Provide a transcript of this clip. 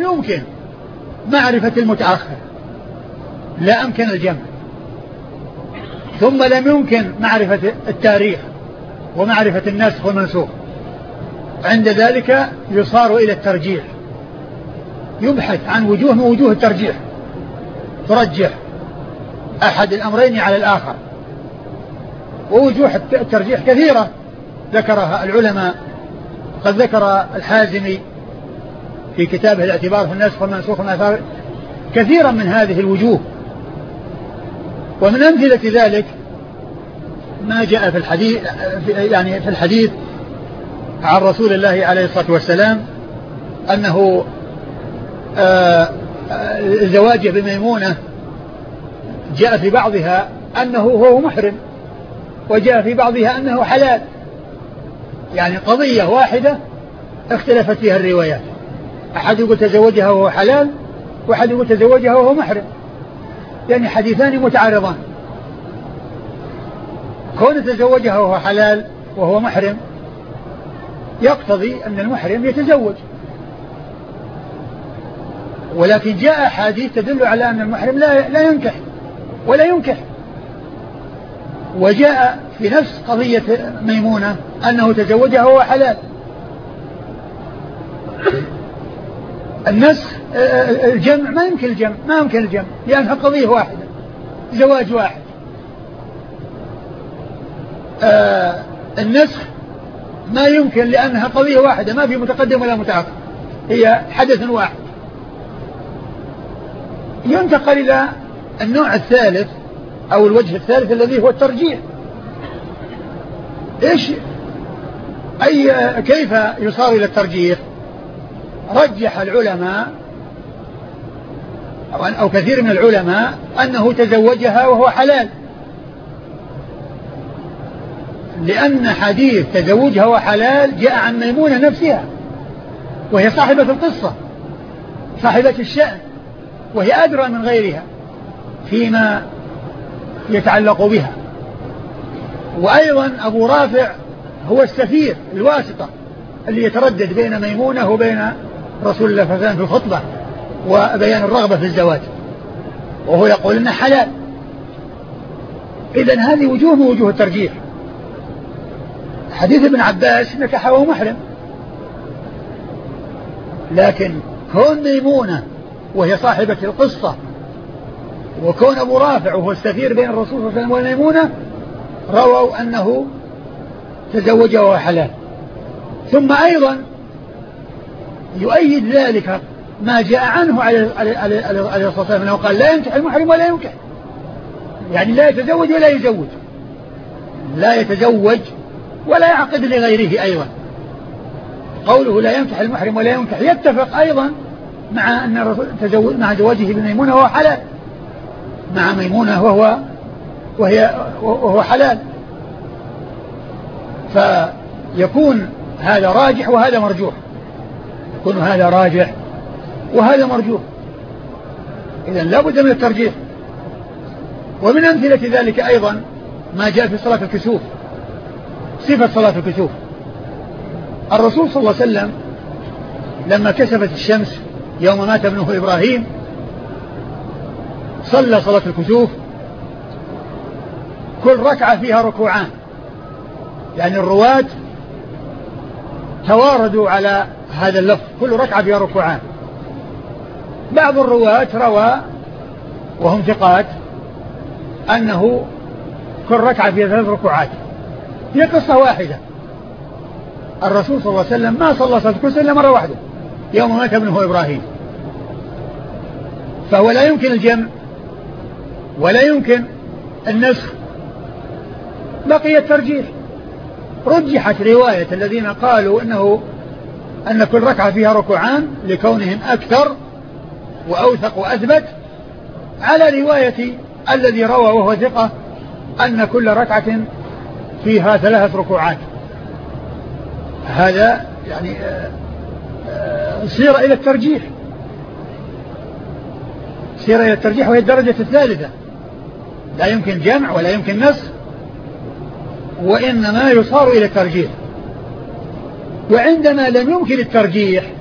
يمكن معرفة المتأخر لا أمكن الجمع، ثم لم يمكن معرفة التاريخ ومعرفة الناسخ والمنسوخ، عند ذلك يصار إلى الترجيح، يبحث عن وجوه من وجوه الترجيح، ترجح أحد الأمرين على الآخر. ووجوه الترجيح كثيرة ذكرها العلماء، قد ذكر الحازمي في كتابه الاعتبار في الناسخ والمنسوخ والآثار كثيرا من هذه الوجوه. ومن أمثلة ذلك ما جاء في الحديث، يعني في الحديث عن رسول الله عليه الصلاة والسلام أنه زواجه بميمونة جاء في بعضها أنه هو محرم، وجاء في بعضها أنه حلال، يعني قضية واحدة اختلفت فيها الروايات، أحد يقول تزوجها وهو حلال، وأحد يقول تزوجها وهو محرم، يعني حديثان متعارضان. كون تزوجها وهو حلال وهو محرم يقتضي أن المحرم يتزوج، ولكن جاء حديث تدل على أن المحرم لا ينكح ولا ينكح. وجاء في نفس قضية ميمونة أنه تزوجها وهو حلال. النسخ الجمع ما يمكن الجمع لأنها قضية واحدة، زواج واحد. النسخ ما يمكن لأنها قضية واحدة، ما في متقدم ولا متأخر، هي حدث واحد. ينتقل إلى النوع الثالث أو الوجه الثالث الذي هو الترجيح. كيف يصار إلى الترجيح؟ رجح العلماء أو كثير من العلماء أنه تزوجها وهو حلال، لأن حديث تزوجها وهو حلال جاء عن ميمونة نفسها، وهي صاحبة القصة، صاحبة الشأن، وهي أدرى من غيرها فيما يتعلق بها. وأيضا أبو رافع هو السفير الواسطة اللي يتردد بين ميمونة وبين رسول الله صلى الله عليه وسلم في الخطبة وبيان الرغبة في الزواج، وهو يقول إنه حلال. إذن هذه وجوه من وجوه الترجيح. حديث ابن عباس نكح وهو محرم، لكن كون ميمونة وهي صاحبة القصة، وكون أبو رافع وهو السفير بين الرسول صلى الله عليه وسلم والميمونة رووا أنه تزوج وهو حلال. ثم أيضا يؤيد ذلك ما جاء عنه عليه الصلاة والسلام أنه قال لا ينكح المحرم ولا ينكح، يعني لا يتزوج ولا يزوج، لا يتزوج ولا يعقد لغيره. أيضا قوله لا ينكح المحرم ولا ينكح يتفق أيضا مع أن الرسول مع زواجه بميمونة وهو حلال، مع ميمونة وهو حلال، فيكون هذا راجح وهذا مرجوح، يكون هذا راجح وهذا مرجوح. إذن لا بد من الترجيح. ومن أمثلة ذلك أيضا ما جاء في صلاة الكسوف، صفة صلاة الكسوف. الرسول صلى الله عليه وسلم لما كسفت الشمس يوم مات ابنه إبراهيم صلى صلاة الكسوف، كل ركعة فيها ركوعان، يعني الرواة تواردوا على هذا اللفظ، كل ركعة فيها ركوعان. بعض الرواة روى وهم ثقات أنه كل ركعة فيها 3 ركوعات. هي قصة واحدة، الرسول صلى الله عليه وسلم ما صلى صلاة الكسوف إلا مرة واحدة يوم مات ابنه إبراهيم، فهو لا يمكن الجمع ولا يمكن النسخ، بقي الترجيح. رجحت رواية الذين قالوا أن كل ركعة فيها ركوعان لكونهم أكثر وأوثق وأثبت، على رواية الذي روى وهو ثقة أن كل ركعة فيها 3 ركوعات. هذا يعني صير إلى الترجيح، صير إلى الترجيح، وهي الدرجة الثالثة، لا يمكن جمع ولا يمكن نسخ، وإنما يصار إلى الترجيح. وعندما لم يمكن الترجيح